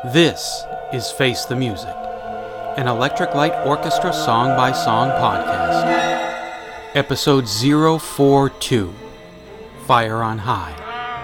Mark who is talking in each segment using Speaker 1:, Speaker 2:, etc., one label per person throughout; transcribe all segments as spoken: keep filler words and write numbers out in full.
Speaker 1: This is Face the Music, an Electric Light Orchestra song-by-song podcast. Episode zero four two, Fire on High.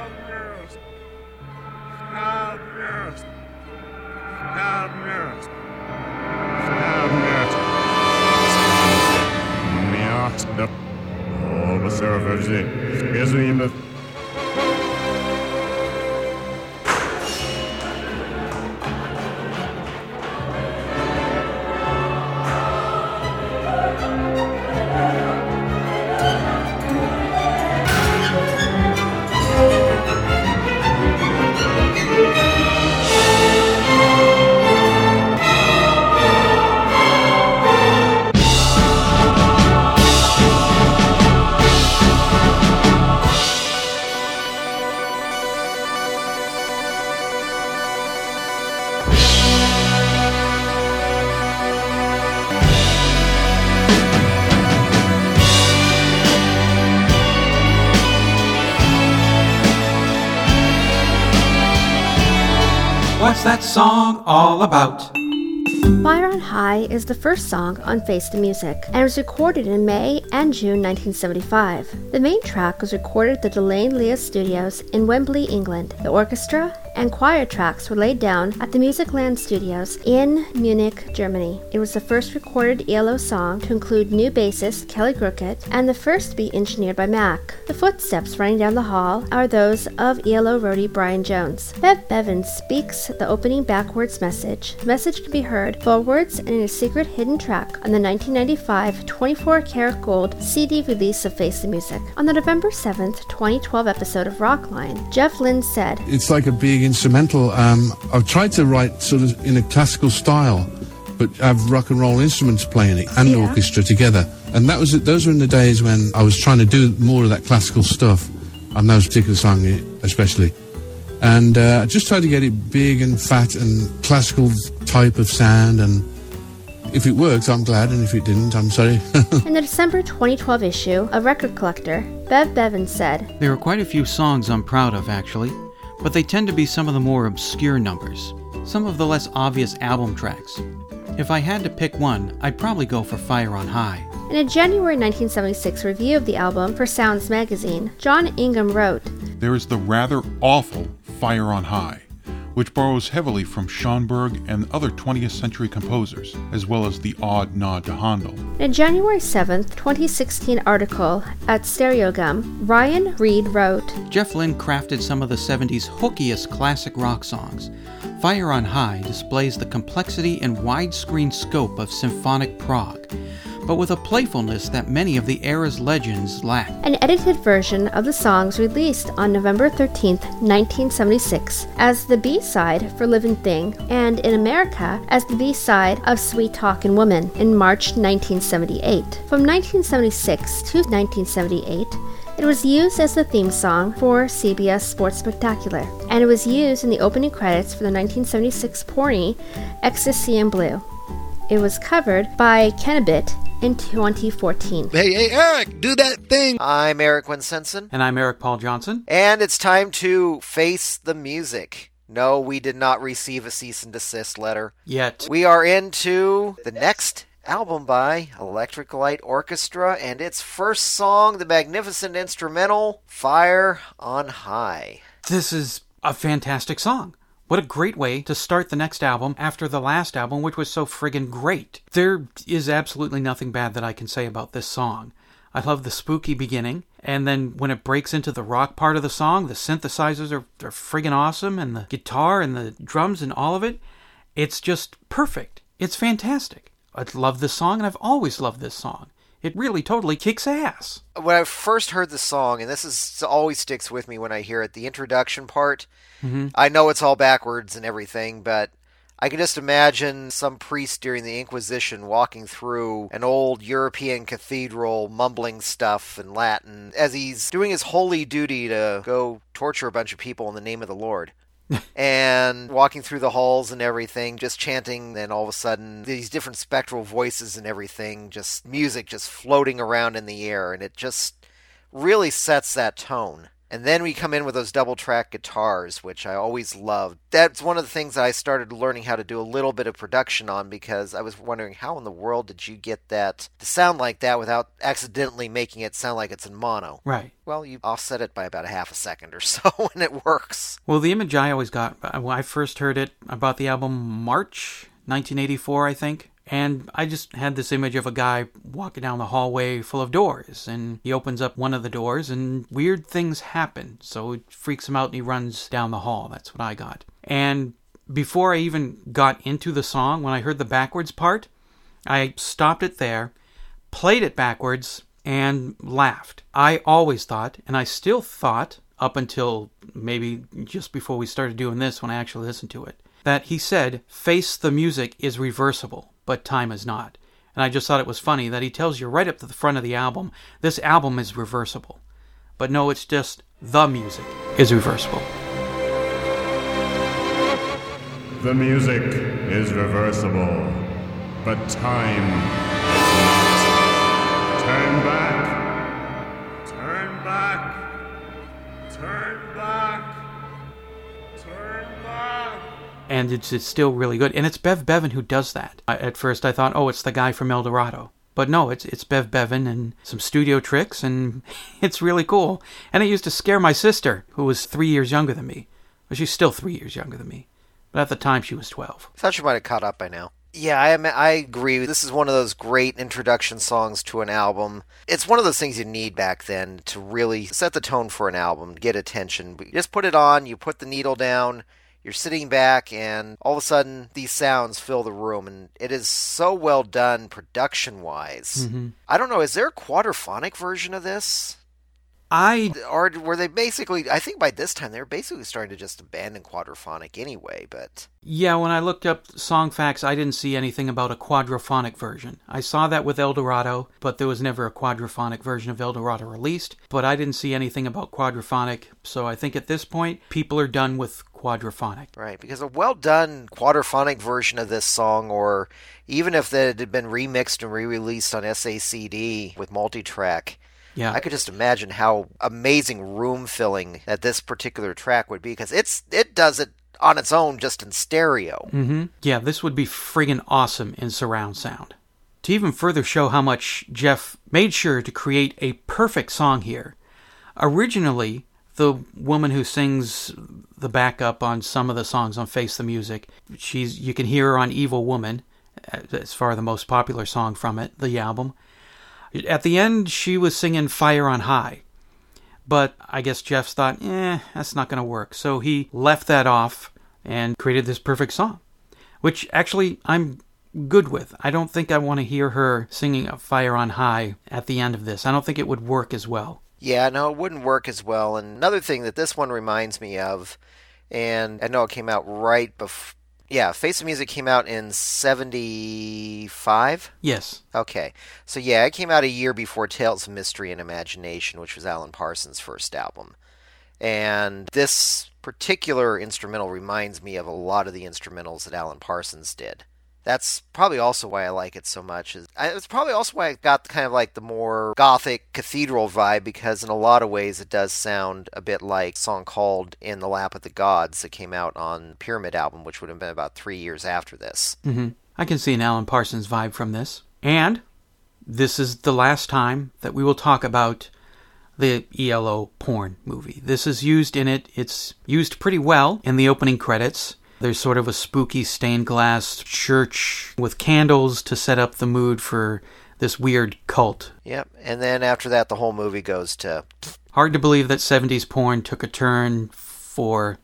Speaker 1: What's that song all about?
Speaker 2: Fire on High is the first song on Face the Music, and was recorded in May and June nineteen seventy-five. The main track was recorded at the Delane Lea Studios in Wembley, England. The orchestra and choir tracks were laid down at the Musicland Studios in Munich, Germany. It was the first recorded E L O song to include new bassist Kelly Crockett, and the first to be engineered by Mac. The footsteps running down the hall are those of E L O roadie Brian Jones. Bev Bevan speaks the opening backwards message. The message can be heard forwards and in a secret hidden track on the nineteen ninety-five twenty-four karat gold C D release of Face the Music. On the November seventh, twenty twelve episode of Rockline, Jeff Lynne said,
Speaker 3: "It's like a big instrumental. Um, I've tried to write sort of in a classical style, but have rock and roll instruments playing it and
Speaker 2: Yeah.
Speaker 3: orchestra together. And that was those were in the days when I was trying to do more of that classical stuff on those particular songs, especially. And uh, I just tried to get it big and fat and classical type of sound. And if it worked, I'm glad, and if it didn't, I'm sorry."
Speaker 2: In the December twenty twelve issue of Record Collector, Bev Bevan said,
Speaker 1: There are quite a few songs I'm proud of, actually, but they tend to be some of the more obscure numbers, some of the less obvious album tracks. If I had to pick one, I'd probably go for Fire on High.
Speaker 2: In a January nineteen seventy-six review of the album for Sounds magazine, John Ingham wrote,
Speaker 4: There is the rather awful Fire on High, which borrows heavily from Schoenberg and other twentieth century composers, as well as the odd nod to Handel.
Speaker 2: In a January seventh, twenty sixteen article at Stereogum, Ryan Reed wrote,
Speaker 1: Jeff Lynne crafted some of the seventies hookiest classic rock songs. Fire on High displays the complexity and widescreen scope of symphonic prog, but with a playfulness that many of the era's legends lack.
Speaker 2: An edited version of the songs released on November thirteenth, nineteen seventy-six as the B-side for Livin' Thing, and in America as the B-side of Sweet Talkin' Woman in March nineteen seventy-eight. From nineteen seventy-six to nineteen seventy-eight, it was used as the theme song for C B S Sports Spectacular, and it was used in the opening credits for the nineteen seventy-six porny Ecstasy in Blue. It was covered by Kennebitt in twenty fourteen.
Speaker 5: Hey, hey, Eric, do that thing.
Speaker 6: I'm Eric Winsenson.
Speaker 1: And I'm Eric Paul Johnson.
Speaker 6: And it's time to face the music. No, we did not receive a cease and desist letter.
Speaker 1: Yet.
Speaker 6: We are into the next album by Electric Light Orchestra, and its first song, the magnificent instrumental, Fire on High.
Speaker 1: This is a fantastic song. What a great way to start the next album after the last album, which was so friggin' great. There is absolutely nothing bad that I can say about this song. I love the spooky beginning, and then when it breaks into the rock part of the song, the synthesizers are, are friggin' awesome, and the guitar and the drums and all of it, it's just perfect. It's fantastic. I love this song, and I've always loved this song. It really totally kicks ass.
Speaker 6: When I first heard the song, and this is always sticks with me when I hear it, the introduction part,
Speaker 1: Mm-hmm.
Speaker 6: I know it's all backwards and everything, but I can just imagine some priest during the Inquisition walking through an old European cathedral, mumbling stuff in Latin, as he's doing his holy duty to go torture a bunch of people in the name of the Lord. And walking through the halls and everything, just chanting, then all of a sudden, these different spectral voices and everything, just music just floating around in the air, and it just really sets that tone. And then we come in with those double track guitars, which I always loved. That's one of the things that I started learning how to do a little bit of production on, because I was wondering, how in the world did you get that to sound like that without accidentally making it sound like it's in mono?
Speaker 1: Right.
Speaker 6: Well, you offset it by about a half a second or so, and it works.
Speaker 1: Well, the image I always got, when I first heard it, I bought the album March nineteen eighty-four, I think. And I just had this image of a guy walking down the hallway full of doors, and he opens up one of the doors, and weird things happen. So it freaks him out, and he runs down the hall. That's what I got. And before I even got into the song, when I heard the backwards part, I stopped it there, played it backwards, and laughed. I always thought, and I still thought, up until maybe just before we started doing this, when I actually listened to it, that he said, "Face the music is reversible, but time is not." And I just thought it was funny that he tells you right up to the front of the album, this album is reversible. But no, it's just the music is reversible.
Speaker 7: The music is reversible, but time is not. Turn back. Turn back. Turn back. Turn back.
Speaker 1: And it's, it's still really good. And it's Bev Bevan who does that. I, at first I thought, oh, it's the guy from El Dorado. But no, it's it's Bev Bevan and some studio tricks, and it's really cool. And it used to scare my sister, who was three years younger than me. Well, she's still three years younger than me. But at the time, she was twelve.
Speaker 6: I thought she might have caught up by now. Yeah, I, I agree. This is one of those great introduction songs to an album. It's one of those things you need back then to really set the tone for an album, get attention. You just put it on, you put the needle down, you're sitting back, and all of a sudden, these sounds fill the room, and it is so well done production-wise.
Speaker 1: Mm-hmm.
Speaker 6: I don't know, is there a quadraphonic version of this?
Speaker 1: I...
Speaker 6: Or were they basically... I think by this time, they were basically starting to just abandon quadraphonic anyway, but...
Speaker 1: Yeah, when I looked up song facts, I didn't see anything about a quadraphonic version. I saw that with El Dorado, but there was never a quadraphonic version of El Dorado released. But I didn't see anything about quadraphonic, so I think at this point, people are done with quadraphonic.
Speaker 6: Right, because a well-done quadraphonic version of this song, or even if it had been remixed and re-released on S A C D with multi-track,
Speaker 1: yeah,
Speaker 6: I could just imagine how amazing room-filling that this particular track would be, because it's it does it on its own just in stereo.
Speaker 1: Mm-hmm. Yeah, this would be friggin' awesome in surround sound. To even further show how much Jeff made sure to create a perfect song here, originally, the woman who sings the backup on some of the songs on Face the Music, she's you can hear her on Evil Woman, as far as the most popular song from it, the album. At the end, she was singing Fire on High. But I guess Jeff thought, eh, that's not going to work. So he left that off and created this perfect song, which actually I'm good with. I don't think I want to hear her singing Fire on High at the end of this. I don't think it would work as well.
Speaker 6: Yeah, no, it wouldn't work as well. And another thing that this one reminds me of, and I know it came out right before, yeah, Face the Music came out in seventy-five?
Speaker 1: Yes.
Speaker 6: Okay. So yeah, it came out a year before Tales of Mystery and Imagination, which was Alan Parsons' first album. And this particular instrumental reminds me of a lot of the instrumentals that Alan Parsons did. That's probably also why I like it so much. It's probably also why I got kind of like the more gothic cathedral vibe, because in a lot of ways it does sound a bit like a song called In the Lap of the Gods that came out on Pyramid album, which would have been about three years after this.
Speaker 1: Mm-hmm. I can see an Alan Parsons vibe from this. And this is the last time that we will talk about the E L O porn movie. This is used in it. It's used pretty well in the opening credits. There's sort of a spooky stained glass church with candles to set up the mood for this weird cult.
Speaker 6: Yep, and then after that, the whole movie goes to...
Speaker 1: Hard to believe that seventies porn took a turn for...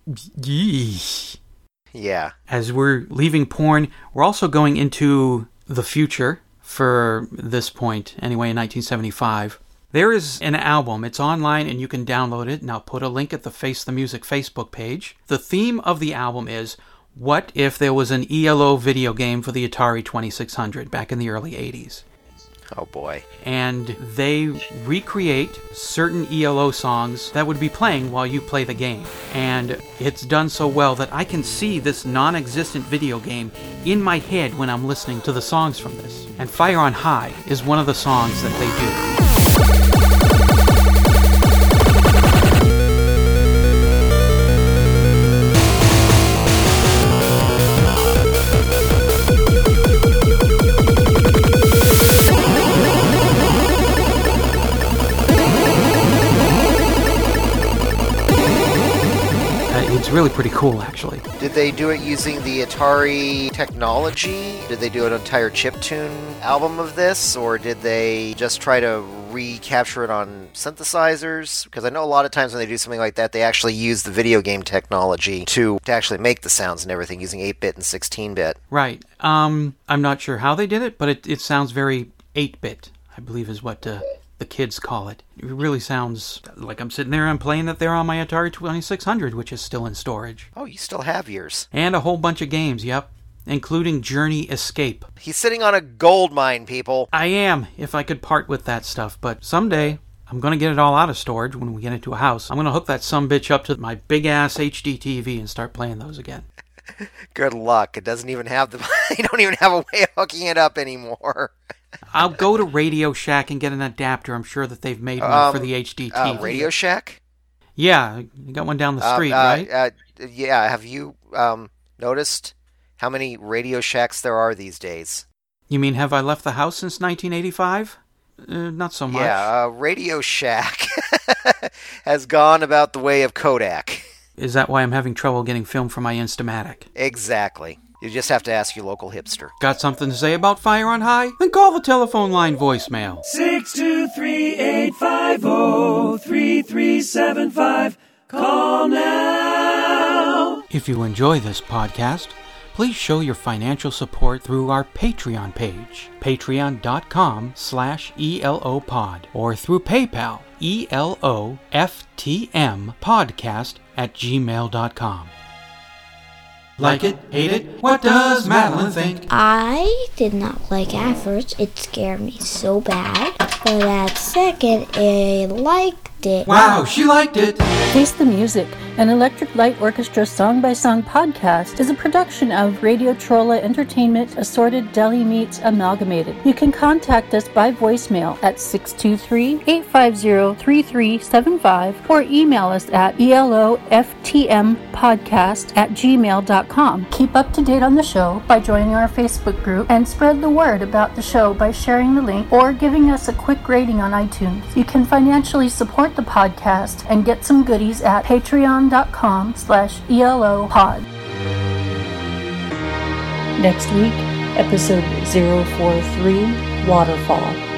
Speaker 6: Yeah.
Speaker 1: As we're leaving porn, we're also going into the future for this point, anyway, in nineteen seventy-five. There is an album. It's online and you can download it, and I'll put a link at the Face the Music Facebook page. The theme of the album is, what if there was an E L O video game for the Atari twenty-six hundred back in the early eighties?
Speaker 6: Oh boy.
Speaker 1: And they recreate certain E L O songs that would be playing while you play the game. And it's done so well that I can see this non-existent video game in my head when I'm listening to the songs from this. And Fire on High is one of the songs that they do. It's really pretty cool, actually.
Speaker 6: Did they do it using the Atari technology? Did they do an entire chiptune album of this? Or did they just try to recapture it on synthesizers? Because I know a lot of times when they do something like that, they actually use the video game technology to, to actually make the sounds and everything using eight-bit and sixteen-bit.
Speaker 1: Right. Um, I'm not sure how they did it, but it, it sounds very eight-bit, I believe is what uh, the kids call it. It really sounds like I'm sitting there and playing it there on my Atari twenty-six hundred, which is still in storage.
Speaker 6: Oh, you still have yours.
Speaker 1: And a whole bunch of games, yep, including Journey Escape.
Speaker 6: He's sitting on a gold mine, people.
Speaker 1: I am, if I could part with that stuff, but someday I'm going to get it all out of storage when we get into a house. I'm going to hook that sumbitch up to my big-ass H D T V and start playing those again.
Speaker 6: Good luck. It doesn't even have the... You don't even have a way of hooking it up anymore.
Speaker 1: I'll go to Radio Shack and get an adapter. I'm sure that they've made one
Speaker 6: um,
Speaker 1: for the H D T V.
Speaker 6: Uh, Radio Shack?
Speaker 1: Yeah, you got one down the street,
Speaker 6: uh, uh,
Speaker 1: right?
Speaker 6: Uh, yeah, have you um, noticed how many Radio Shacks there are these days?
Speaker 1: You mean, have I left the house since nineteen eighty-five? Uh, not so much.
Speaker 6: Yeah, uh, Radio Shack has gone about the way of Kodak.
Speaker 1: Is that why I'm having trouble getting film for my Instamatic?
Speaker 6: Exactly. You just have to ask your local hipster.
Speaker 1: Got something to say about Fire on High? Then call the telephone line voicemail.
Speaker 8: six two three, eight five zero, three three seven five. Call now.
Speaker 1: If you enjoy this podcast, please show your financial support through our Patreon page, patreon.com slash ELOpod, or through PayPal, E L O F T M podcast at gmail dot com. Like it? Hate it? What does Madeline think?
Speaker 9: I did not like it at first. It scared me so bad. But at second, I liked it.
Speaker 1: Wow, she liked it!
Speaker 10: Face the Music, an Electric Light Orchestra song-by-song podcast, is a production of Radio Trolla Entertainment, Assorted Deli Meats Amalgamated. You can contact us by voicemail at six two three, eight five zero, three three seven five or email us at eloftmpodcast at gmail dot com. Keep up to date on the show by joining our Facebook group and spread the word about the show by sharing the link or giving us a quick rating on iTunes. You can financially support the podcast and get some goodies at patreon.com slash elopod. Next week, episode zero four three, Waterfall.